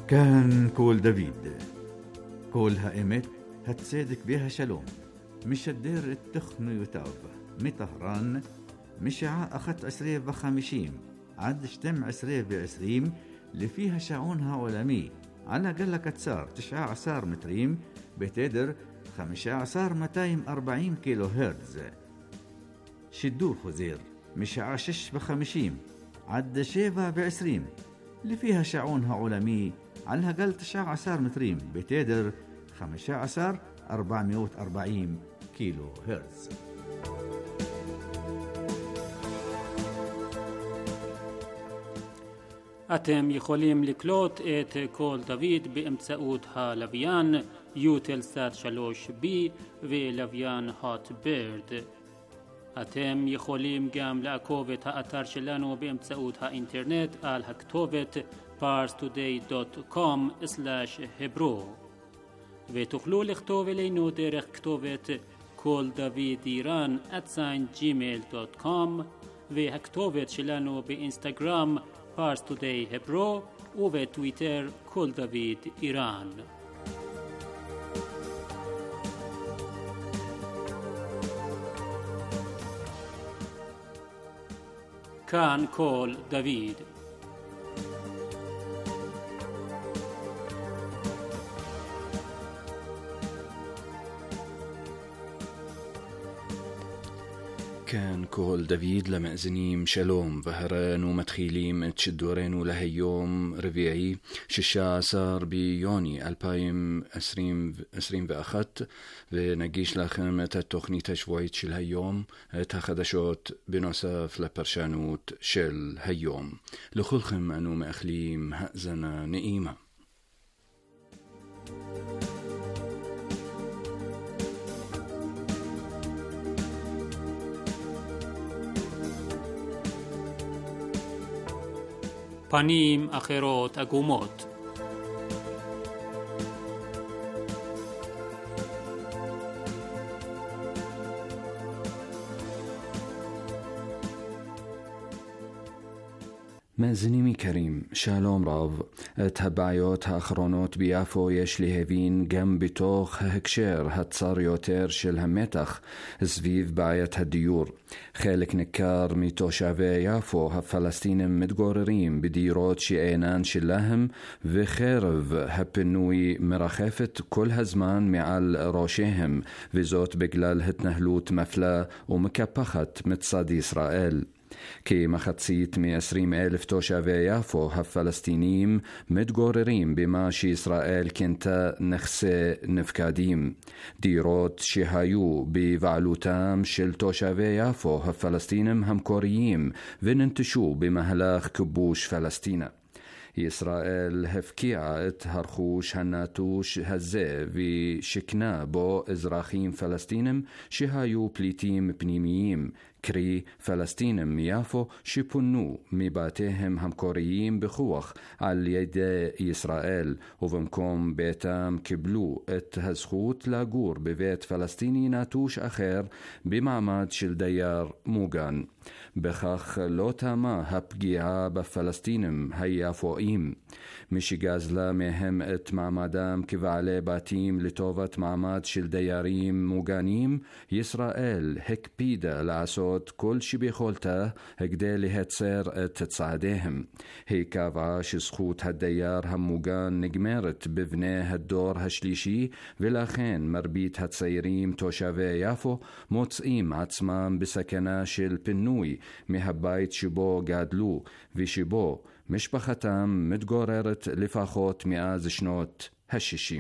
كان كول دافيد كول هائمت هتصدق بها شلوم مش الدير التخن يتاوب مطهران مشاع أخت 20 عد شتم 20 اللي فيها شعونها علمي على قلة كتسار 19 متريم بتدر 15,240 كيلو هرتز. شدور خزير مشاع 56 عد 27 اللي فيها شعونها علمي على قل 19 متريم بتدر 15,440 كيلو هرتز. אתם יכולים לקלוט את קול דוד באמצעות הלוויין יוטלסאט 3B ולוויין הוט בירד. אתם יכולים גם לעקוב את האתר שלנו באמצעות האינטרנט על הכתובת parstoday.com/hebro ותוכלו לכתוב אלינו דרך כתובת קול דוד איראן @gmail.com והכתובת שלנו באינסטגרם Pars Today Hebro ובטוויטר קול דוד איראן. כאן קול דוד. كان كول دافيد لمأزنيم شلوم ظهران ومتخيليم تشدورين لهيوم ربيعي 16 بيوني 2021 ونجيش لكم التخنية الشبوعية شل هيوم تخدشوت بنصف لبرشانوت شل هيوم لخلخم أنو مأخليم هأزنا نئيمة. פנים אחרות עגומות. מאזיני יקרים, שלום רב. את הבעיות האחרונות ביפו יש להבין גם בתוך ההקשר הצר יותר של המתח סביב בעיית הדיור. חלק ניכר מתושבי יפו הפלסטינים מתגוררים בדירות שאינן שלהם, וחרב הפינוי מרחפת כל הזמן מעל ראשיהם, וזאת בגלל התנהלות מפלה ומקפחת מצד ישראל. כמחצית מ-20,000 תושבי יפו הפלסטינים מתגוררים במה שישראל כינתה נכסי נפקדים, דירות שהיו בבעלותם של תושבי יפו הפלסטינים המקוריים וננטשו במהלך כיבוש פלסטינה. ישראל הפקיעה את הרכוש הנטוש הזה ושכנה בו אזרחים פלסטינים שהיו פליטים פנימיים, קרי פלסטינים מיפו שפונו מבתיהם המקוריים בכוח על ידי ישראל, ובמקום ביתם קיבלו את הזכות לגור בבית פלסטיני נטוש אחר במעמד של דייר מוגן. בכך לא תמה הפגיעה בפלסטינים היפואים, משגזלה מהם את מעמדם כבעלי בתים לטובת מעמד של דיירים מוגנים. ישראל הקפידה לעשות כל שביכולתה כדי להצר את צעדיהם. היא קבעה שזכות הדייר המוגן נגמרת בבני הדור השלישי, ולכן מרבית הצעירים תושבי יפו מוצאים עצמם בסכנה של פינוי מהבית שבו גדלו ושבו משפחתם מתגוררת לפחות מאז שנות ה-60.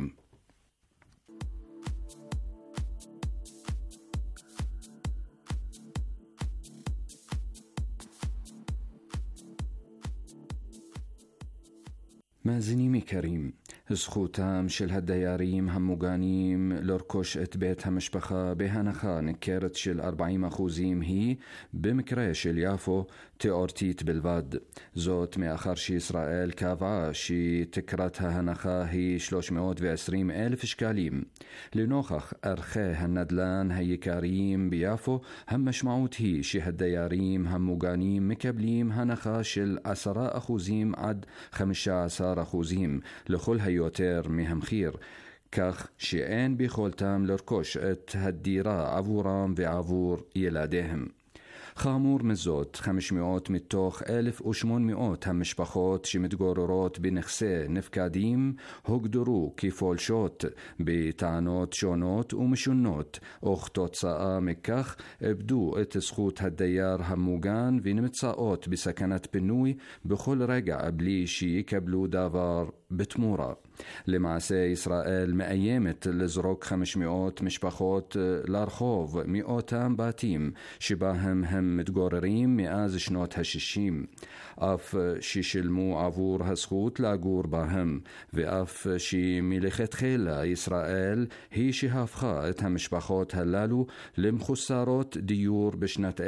מאזינים יקרים, זכותם של הדיירים המוגנים לרכוש את בית המשפחה בהנחה ניכרת של 40% היא, במקרה של יפו, תיאורטית בלבד. זאת מאחר שישראל קבעה שתקרת ההנחה היא 320,000 שקלים. לנוכח ערכי הנדל"ן היקריים ביפו, המשמעות היא שהדיירים המוגנים מקבלים הנחה של 10% עד 15% לכל היותר מהמחיר, כך שאין ביכולתם לרכוש את הדירה עבורם ועבור ילדיהם. חמור מזאת, 500 מתוך 1,800 המשפחות שמתגוררות בנכסי נפקדים הוגדרו כפולשות בטענות שונות ומשונות, וכתוצאה מכך איבדו את זכות הדייר המוגן ונמצאות בסכנת פינוי בכל רגע בלי שיקבלו דבר בתמורה. למעשה ישראל מאיימת לזרוק 500 משפחות לרחוב מאותם בתים שבהם הם מתגוררים מאז שנות ה-60, אף ששילמו עבור הזכות לגור בהם, ואף שמלכתחילה ישראל היא שהפכה את המשפחות הללו למחוסרות דיור בשנת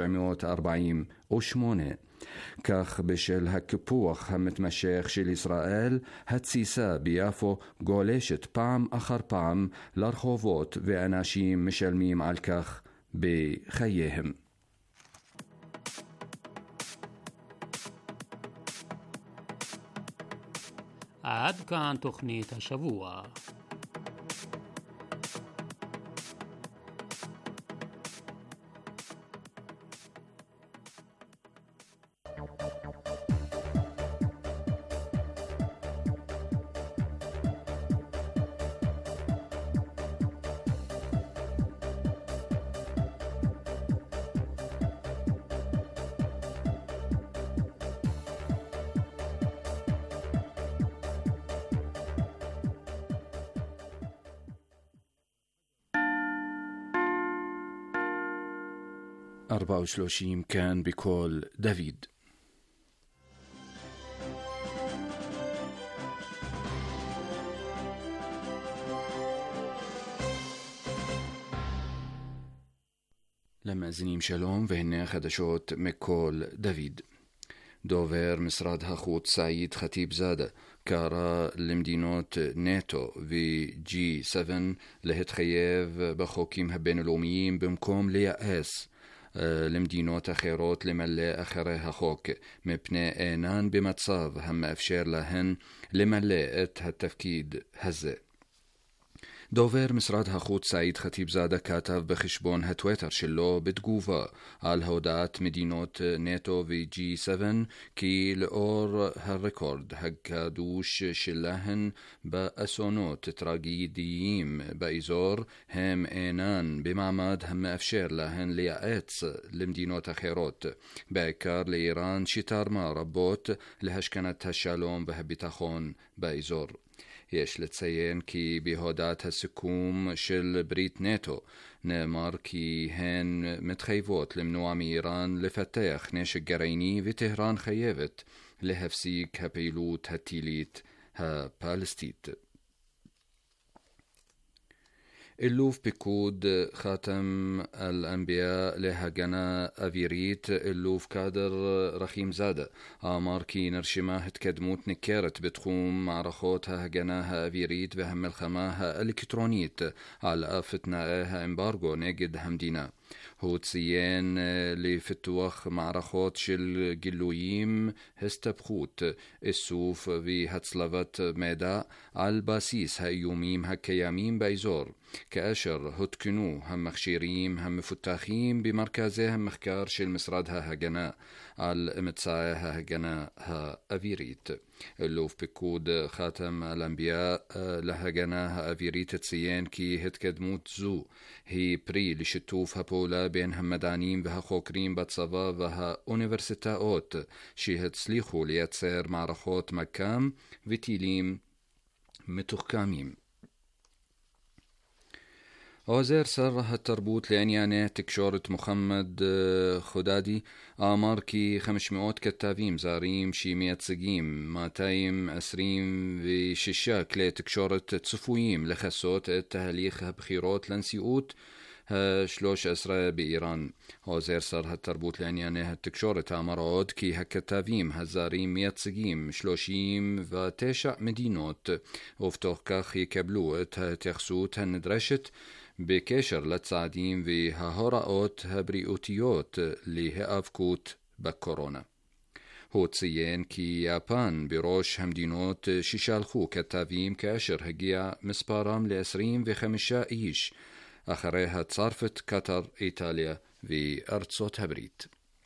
1948. כך בשל הקיפוח המתמשך של ישראל, התסיסה ביפו גולשת פעם אחר פעם לרחובות ואנשים משלמים על כך בחייהם. עד כאן תוכנית השבוע. أربعة وثلاثين كان بكل دافيد. למאזינים שלום, והנה חדשות מכל דוד. דובר משרד החוץ סעיד חטיב זאדה קרא למדינות נאטו ו-G7 להתחייב בחוקים הבינלאומיים במקום לייעס למדינות אחרות למלא אחרי החוק, מפני אינן במצב המאפשר להן למלא את התפקיד הזה. דובר משרד החוץ סעיד חטיב זאדה כתב בחשבון הטוויטר שלו בתגובה על הודעת מדינות נאטו ו-G7 כי לאור הרקורד הקדוש שלהן באסונות טרגדיים באזור, הם אינן במעמד המאפשר להן לייעץ למדינות אחרות, בעיקר לאיראן שתרמה רבות להשכנת השלום והביטחון באזור. יש לציין כי בהודעת הסיכום של ברית נאטו נאמר כי הן מתחייבות למנוע מאיראן לפתח נשק גרעיני, וטהרן חייבת להפסיק הפעילות הטילית הפלסטינית. אלוף פיקוד חאתם אל-אנביא' להגנה אווירית אלוף קאדר רחים זאדה אמר כי נרשמה התקדמות ניכרת בתחום מערכות ההגנה האווירית והמלחמה האלקטרונית על אף תנאי האמברגו נגד המדינה. הוא ציין לפיתוח מערכות של גילויים, הסתבכות, איסוף והצלבת מידע על בסיס האיומים הקיימים באזור, כאשר הותקנו המכשירים המפותחים במרכזי המחקר של משרד ההגנה על אמצעי ההגנה האווירית. אלוף פיקוד חאתם אל-אנביא' להגנה האווירית ציין כי התקדמות זו היא פרי לשיתוף הפעולה בין המדענים והחוקרים בצבא והאוניברסיטאות שהצליחו לייצר מערכות מקם וטילים מתוחכמים. وزير سر التربوت لعنيانه تكشورة محمد خدادي آمر كي 500 كتابيم زاريم شي 100 سقيم 226 كلي تكشورة تسفويم لخسوت التهليخ بخيروت لنسيوت شلوش أسرى بإيران. وزير سر التربوت لعنيانه تكشورة آمرود كي هكتابيم هزاريم 100 سقيم 39 مدينوت وفتوخ كاخ يكبلو تخسوت هندرشت بكشر لتصعدين في ههوراوت هبريوتيوت لهافكوت بكورونا. هو تصيين كي يابان بروش همدينوت شيشالخو كتافيم كاشر هجيا مسبارام ل25 إيش آخرها تصارفت قطر إيطاليا في أرتسوت هبريت.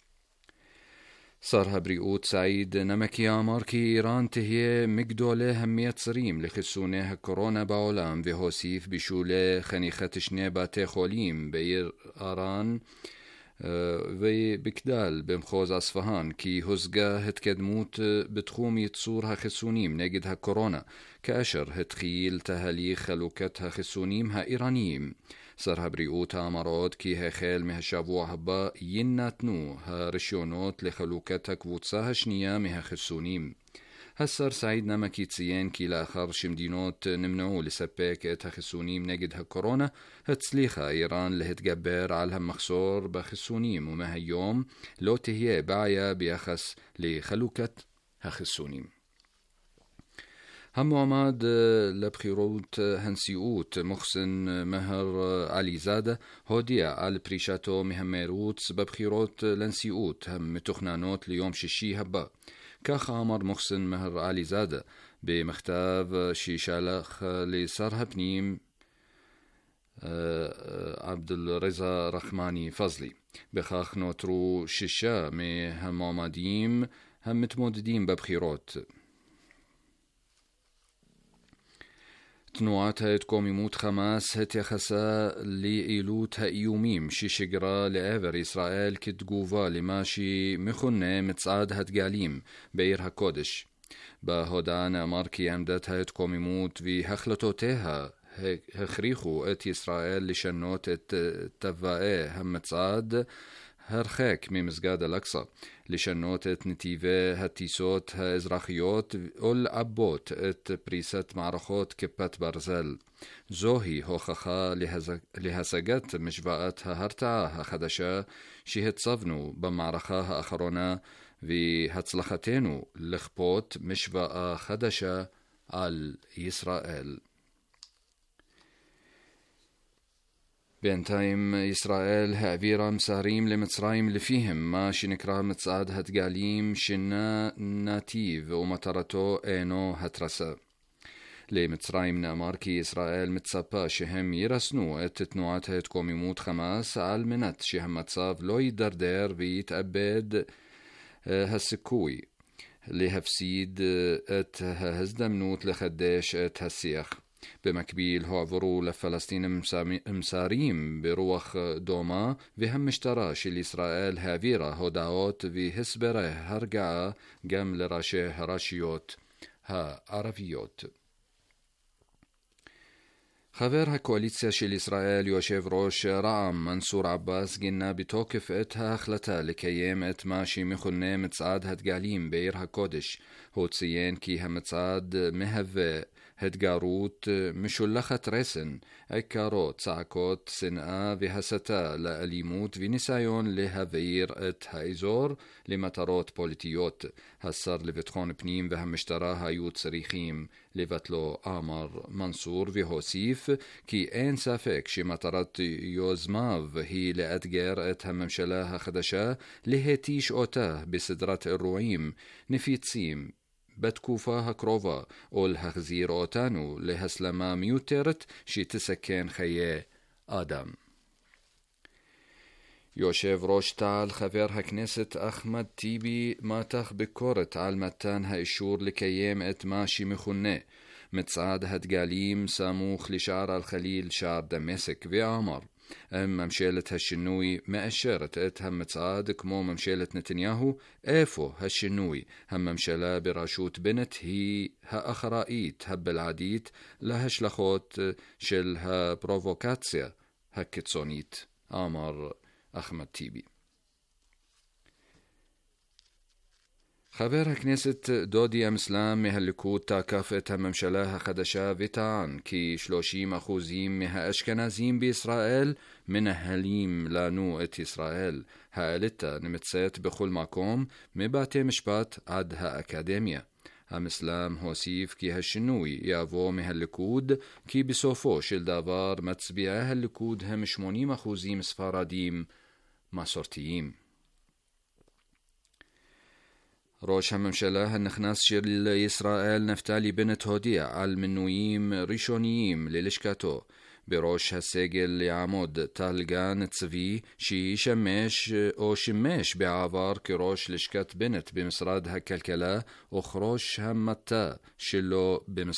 صار هبريوت سعيد نمكي آمار كي إيران تهي مقدولة همية صريم لخسونه كورونا بعولام في هوسيف بشولة خنيخة شنيبة تخوليم بير آران في بكدال بمخوز أصفهان كي هزقا هتكدموت بتخوم يتصورها خسونيم نجدها كورونا كأشر هتخيل تهالي خلوكتها خسونيمها إيرانيم. صار هبريوت آمارود كي هخيل مهشابوع هبا يناتنو ها رشيونوت لخلوكتها كوتساها شنيا مها خسونيم. هسر سعيد نمكي تسيين كي لآخر شمدينوت نمنعو لسباك اتخسونيم نجدها كورونا هتسليخا إيران لهتجبر على مخصور بخسونيم وما هيوم لو تهي باعية بيخس لخلوكة هخسونيم. هم عماد لبخيروت هنسيوت محسن مهر علي زادة هودية على بريشاتو مهميروت ببخيروت لنسيوت هم تخنانوت ليوم ششي هبا. كاخ عمر محسن مهر علي زادة بمختاب شيشالخ لصار بنيم عبد الرزا رحماني فضلي بخاخ نوترو ششا مي هم عماديم هم متموددين ببخيروت. تنوعات هيتكوم يموت خماس هتيخسا لإيلوت هايوميم شيشجرا لأفر إسرائيل كتقوفا لماشي مخنة متصعد هتقاليم بير هكودش بهودان ماركي أمدت هيتكوم يموت في هخلطوتها هخريخو ات إسرائيل لشنوت التفائي هم متصعد هرخاك ممزقاد الأقصى لشنوت نتيفة هتيسوت هازراخيوت أول عبوت ات بريست معرخوت كبات برزل زوهي هوخخا لهسقت مشباءتها هرتعاها خدشا شي هتصفنو بمعرخاها أخرونا في هتصلختينو لخبوت مشباء خدشا على إسرائيل. بينتايم إسرائيل هعبيرا مساريم لمصرايم لفيهم ما شنكرا متصعد هتقاليم شنا ناتيف ومطرتو اينو هترسا لمصرايم ناماركي إسرائيل متصابا شهم يرسنو اتتنوعات هتكوم يموت خماس على منت شهم متصاب لو يدردر بيتأبد هالسكوي لهفسيد ات هزدمنوت لخدش ات هالسيخ بمكبيل هعبروا لفلسطين مساريم بروخ دوما وهم مشتراش لإسرائيل هافيرا هوداوت في هسبره هرقعة قام لراشي هراشيوت ها عربيوت. خبرها كواليتسيا شل إسرائيل يوشيف روش رعم منصور عباس قلنا بتوقف اتها خلتا لكيام ات ماشي مخنة متصعد هتقاليم بيرها كودش هو تسيين كي هم متصعد مهفة هدقاروت مشولخت رسن اكاروت ساعكوت سنآ وهستا لأليموت ونسايون لهذير ات هايزور لمطارات بوليتيوت هسر لفتخون بنيم وهم مشتراها يوت سريخيم لفتلو آمر منصور وهوسيف كي ان سافك شي مطارات يوزماف هي لأدقر ات هم مشلاها خدشا لهتيش اوتاه بسدرات الروعيم نفيتسيم بتكوفاها كروفا أول هخزير أوتانو لهسلما ميوترت شي تسكين خيه آدم. يوشيف روشتال خبرها كنيسة أحمد تيبي ما تخ بكورة عالمتان هايشور لكيام اتماشي مخنة متصعد هتقاليم ساموخ لشعر الخليل شعر دمسك وعمر أما مشيلة هالشنوي ما أشرت ات هم متصعد كمو مشيلة نتنياهو ايفو هالشنوي هم مشلا براشوت بنت هي ها أخرائيت هب العديد لهش لخوت شل ها بروفوكاتسيا הקיצונית, אמר אחמד טיבי. חבר הכנסת דודי אמסלם מהליכוד תקף את הממשלה החדשה וטען כי 30% מהאשכנזים בישראל מנהלים לנו את ישראל. האליטה נמצאת בכל מקום, מבתי משפט עד האקדמיה. אמסלם הוסיף כי השינוי יבוא מהליכוד, כי בסופו של דבר מצביעי הליכוד הם 80% ספרדים מסורתיים. ראש הממשלה הנכנס של ישראל נפתלי בנט הודיע על מינויים ראשוניים ללשכתו. בראש הסגל יעמוד טל גן צבי, שישמש או שימש בעבר כראש לשכת בנט במשרד הכלכלה, וכראש המטה שלו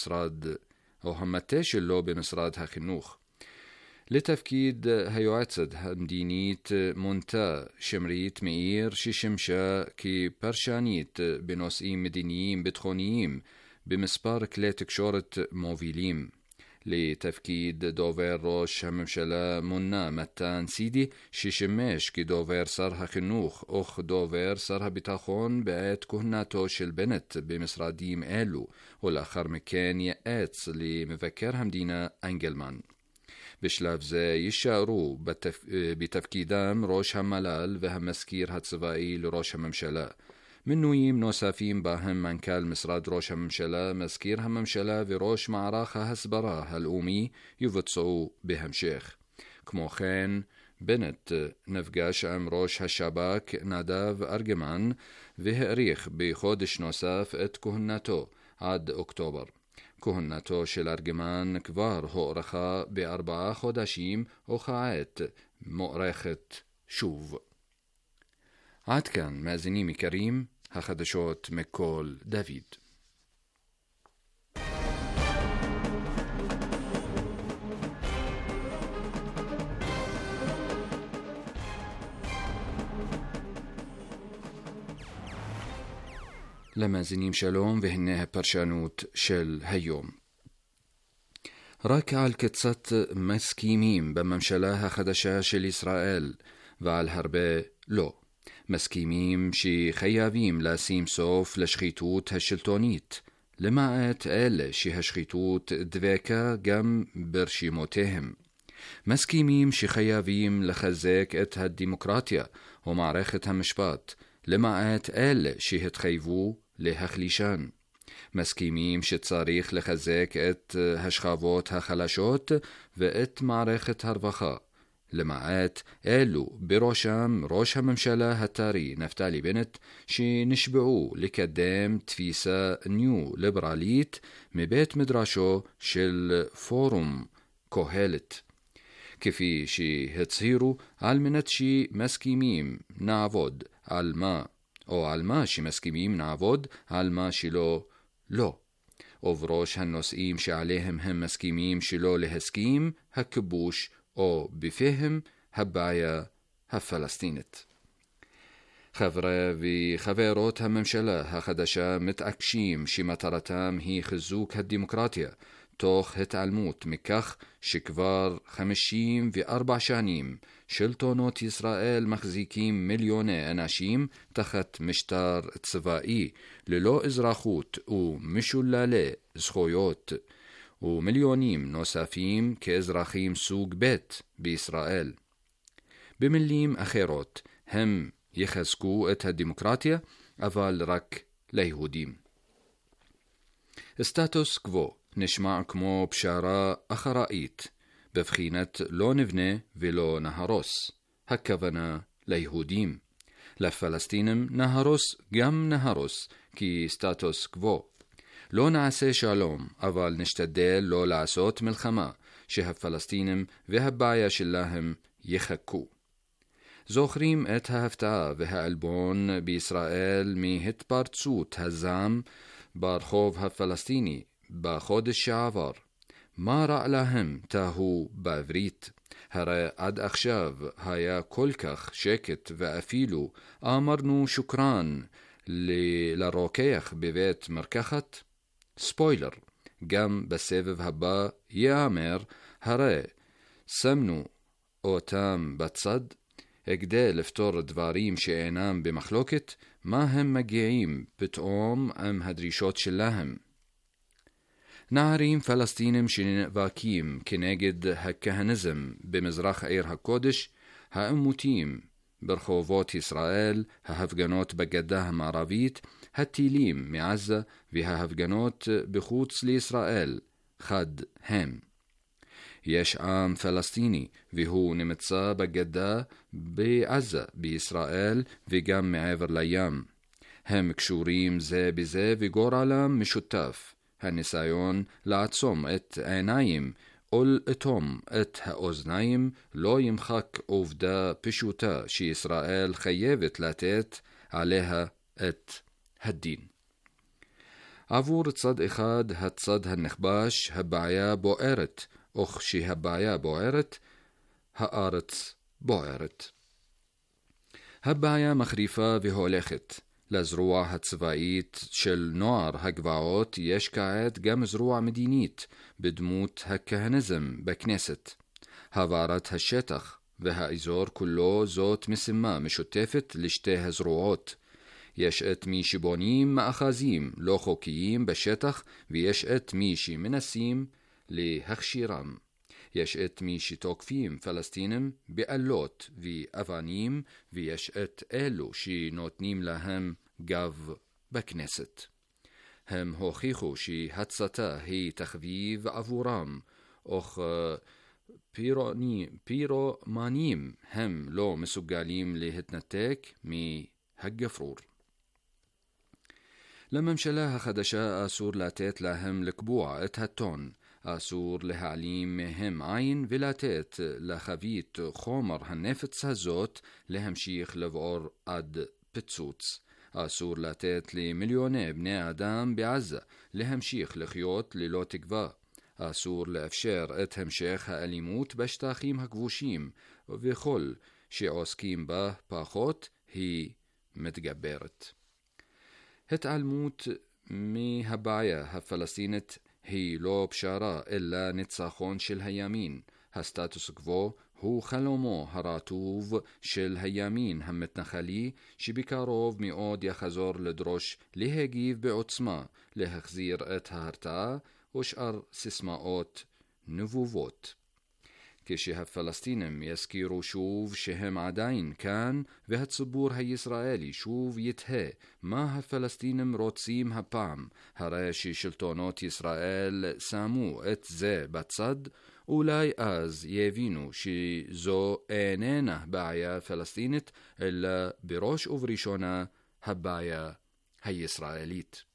במשרד החינוך. לתפקיד היועצת המדינית מונתה שמרית מאיר, ששימשה כפרשנית בנושאים מדיניים ביטחוניים במספר כלי תקשורת מובילים. לתפקיד דובר ראש הממשלה מונה מתן סידי, ששימש כדובר שר החינוך וכדובר שר הביטחון בעת כהונתו של בנט במשרדים אלו, ולאחר מכן יעץ למבקר המדינה אנגלמן. בשלב זה יישארו בתפקידם ראש המל"ל והמזכיר הצבאי לראש הממשלה. מינויים נוספים בהם מנכ"ל משרד ראש הממשלה, מזכיר הממשלה וראש מערך ההסברה הלאומי יבוצעו בהמשך. כמו כן, בנט נפגש עם ראש השב"כ נדב ארגמן והאריך בחודש נוסף את כהונתו עד אוקטובר. כהונתו של ארגמן כבר הוארכה ב4 חודשים, וכעת מוארכת שוב. עד כאן, מאזינים יקרים, החדשות מכל דוד. למאזינים שלום, והנה הפרשנות של היום. רק על קצת מסכימים בממשלה החדשה של ישראל, ועל הרבה לא. מסכימים שחייבים לשים סוף לשחיתות השלטונית, למעט אלה שהשחיתות דבקה גם ברשימותיהם. מסכימים שחייבים לחזק את הדמוקרטיה ומערכת המשפט, למעט אלה שהתחייבו להחלישן. מסכימים שצריך לחזק את השכבות החלשות ואת מערכת הרווחה, למעט אלו בראשם ראש הממשלה הטרי נפתלי בנט, שנשבעו לקדם תפיסה ניו-ליברלית מבית מדרשו של פורום קהלת. כפי שהצהירו, על מנת שמסכימים נעבוד על מה, או על מה שמסכימים נעבוד, על מה שלא לא. ובראש הנושאים שעליהם הם מסכימים שלא להסכים, הכיבוש, או בפיהם הבעיה הפלסטינית. חברי וחברות הממשלה החדשה מתעקשים שמטרתם היא חיזוק הדמוקרטיה, תוך התעלמות מכך שכבר 54 שנים שלטונות ישראל מחזיקים מיליוני אנשים תחת משטר צבאי ללא אזרחות ומשוללי זכויות, ומיליונים נוספים כאזרחים סוג ב' בישראל. במילים אחרות, הם יחזקו את הדמוקרטיה, אבל רק ליהודים. סטטוס קוו נשמע כמו פשרה אחראית, בבחינת לא נבנה ולא נהרוס. הכוונה ליהודים. לפלסטינים נהרוס גם נהרוס, כי סטטוס קוו. לא נעשה שלום, אבל נשתדל לא לעשות מלחמה, שהפלסטינים והבעיה שלהם יחכו. זוכרים את ההפתעה והעלבון בישראל מהתפרצות הזעם ברחוב הפלסטיני בחודש שעבר. מה רע להם תהו בעברית? הרי עד עכשיו היה כל כך שקט, ואפילו אמרנו שוקרן לרוקח בבית מרקחת. ספוילר, גם בסבב הבא יאמר, הרי שמנו אותם בצד, כדי לפתור דברים שאינם במחלוקת, מה הם מגיעים פתאום עם הדרישות שלהם. נערים פלסטינים שנאבקים כנגד הכהניזם במזרח עיר הקודש, העימותים ברחובות ישראל, ההפגנות בגדה המערבית, הטילים מעזה וההפגנות בחוץ לישראל, חד הם. יש עם פלסטיני והוא נמצא בגדה, בעזה, בישראל וגם מעבר לים. הם קשורים זה בזה וגורלם משותף. הניסיון לעצום את העיניים או לאטום את האוזניים לא ימחק עובדה פשוטה שישראל חייבת לתת עליה את הדין. עבור צד אחד, הצד הנכבש, הבעיה בוערת, וכשהבעיה בוערת, הארץ בוערת. הבעיה מחריפה והולכת. לזרוע הצבאית של נוער הגבעות יש כעת גם זרוע מדינית בדמות הכהניזם בכנסת. העברת השטח והאזור כולו זאת משימה משותפת לשתי הזרועות. יש את מי שבונים מאחזים לא חוקיים בשטח, ויש את מי שמנסים להכשירם. יש את מי שתוקפים פלסטינים באלות ואבנים, ויש את אלו שנותנים להם גב בכנסת. הם הוכיחו שהצתה היא תחביב עבורם, אך פירומנים הם לא מסוגלים להתנתק מהגפרור. לממשלה החדשה אסור לתת להם לקבוע את הטון, אסור להעלים מהם עין ולתת לחבית חומר הנפץ הזאת להמשיך לבעור עד פיצוץ. אסור לתת למיליוני בני אדם בעזה להמשיך לחיות ללא תקווה. אסור לאפשר את המשך האלימות בשטחים הכבושים, וכל שעוסקים בה פחות היא מתגברת. התעלמות מהבעיה הפלסטינית היא לא פשרה אלא ניצחון של הימין. הסטטוס קוו הוא חלומו הרטוב של הימין המתנחלי, שבקרוב מאוד יחזור לדרוש להגיב בעוצמה, להחזיר את ההרתעה ושאר סיסמאות נבובות. כשהפלסטינים יזכירו שוב שהם עדיין כאן, והציבור הישראלי שוב יתהה מה הפלסטינים רוצים הפעם, הרי ששלטונות ישראל שמו את זה בצד, אולי אז יבינו שזו איננה בעיה פלסטינית, אלא בראש ובראשונה הבעיה הישראלית.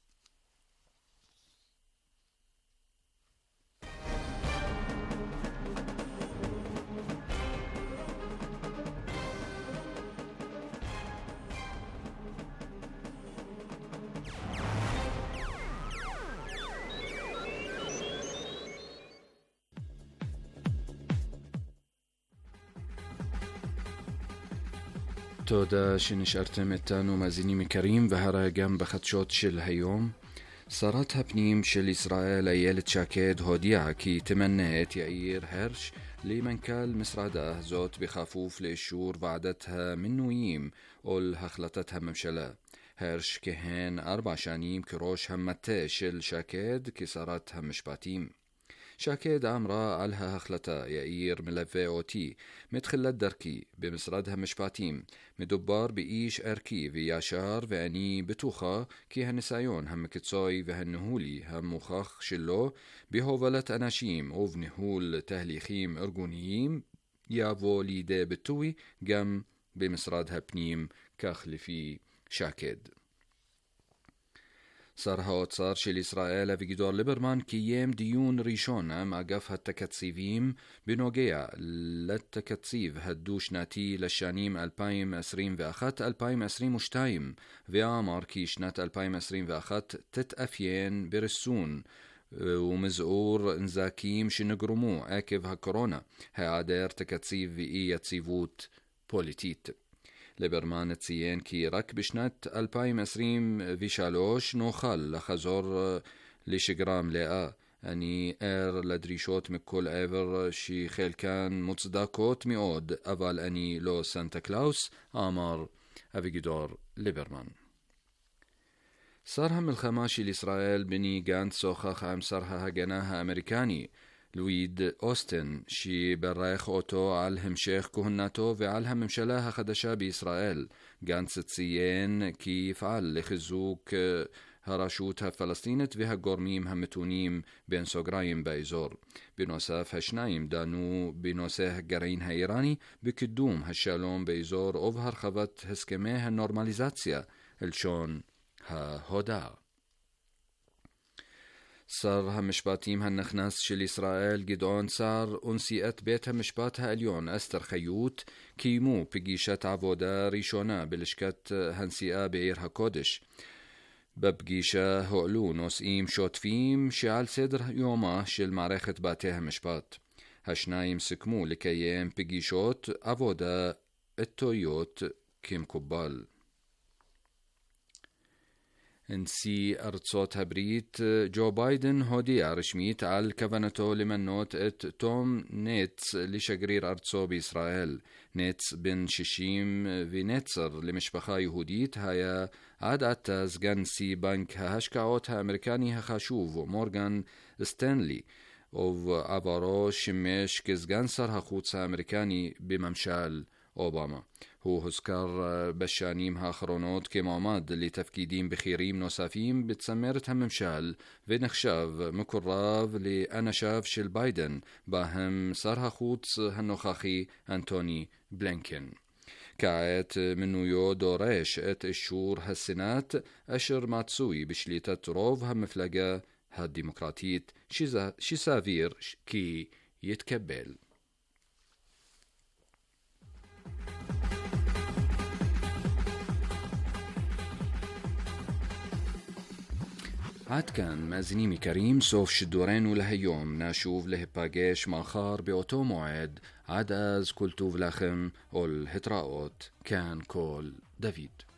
תודה שנשארתם איתנו מאזינים יקרים, והרי גם בחדשות של היום. שרת הפנים של ישראל איילת שקד הודיעה כי תמנה את יאיר הרש למנכ"ל משרדה, זאת בכפוף לאישור ועדת המינויים או להחלטת הממשלה. הרש כהן 4 שנים כראש המטה של שקד כשרת המשפטים. שקד אמרה על ההחלטה: יאיר מלווה אותי מתחילת דרכי במשרד המשפטים. מדובר באיש ערכי וישר, ואני בטוחה כי הניסיון המקצועי והניהולי המוכח שלו בהובלת אנשים ובניהול תהליכים ארגוניים יבוא לידי ביטוי גם במשרד הפנים, כך לפי שקד. שר האוצר של ישראל אביגדור ליברמן קיים דיון ראשון עם אגף התקציבים בנוגע לתקציב הדו-שנתי לשנים 2021-2022, ואמר כי שנת 2021 תתאפיין בריסון ומזעור נזקים שנגרמו עקב הקורונה, היעדר תקציב ואי יציבות פוליטית. ליברמן ציין כי רק בשנת 2023 נוכל לחזור לשגרה מלאה, אני ער לדרישות מכל עבר שחלקן מוצדקות מאוד, אבל אני לא סנטה קלאוס, אמר אביגדור ליברמן. שר המלחמה של ישראל בני גנץ שוחח עם שר ההגנה האמריקני לואיד אוסטין, שברך אותו על המשך כהונתו ועל הממשלה החדשה בישראל. גנץ ציין כי יפעל לחיזוק הרשות הפלסטינית והגורמים המתונים בין סוגריים באזור. בנוסף, השניים דנו בנושא הגרעין האיראני, בקידום השלום באזור ובהרחבת הסכמי הנורמליזציה, לשון ההודעה. שר המשפטים הנכנס של ישראל גדעון סער ונשיאת בית המשפט העליון אסתר חיות קיימו פגישת עבודה ראשונה בלשכת הנשיאה בעיר הקודש. בפגישה הועלו נושאים שוטפים שעל סדר יומה של מערכת בתי המשפט. השניים סיכמו לקיים פגישות עבודה איטיות כמקובל. נשיא ארצות הברית ג'ו ביידן הודיע רשמית על כוונתו למנות את תום נץ לשגריר ארצו בישראל. נץ בן 60 ונצר למשפחה יהודית היה עד עתה סגן נשיא בנק ההשקעות האמריקני החשוב מורגן סטנלי, ובעברו שימש כסגן שר החוץ האמריקני בממשל אובמה. הוא הוזכר בשנים האחרונות כמועמד לתפקידים בכירים נוספים בצמרת הממשל ונחשב מקורב לאנשיו של ביידן, בהם שר החוץ הנוכחי אנטוני בלינקן. כעת מינויו דורש את אישור הסנאט, אשר מצוי בשליטת רוב המפלגה הדמוקרטית, שסביר כי יתקבל. עד כאן מאזינים יקרים, סוף שידורנו להיום. נשוב להיפגש מחר באותו מועד. עד אז כל טוב לכם ולהתראות. כאן כל דוד.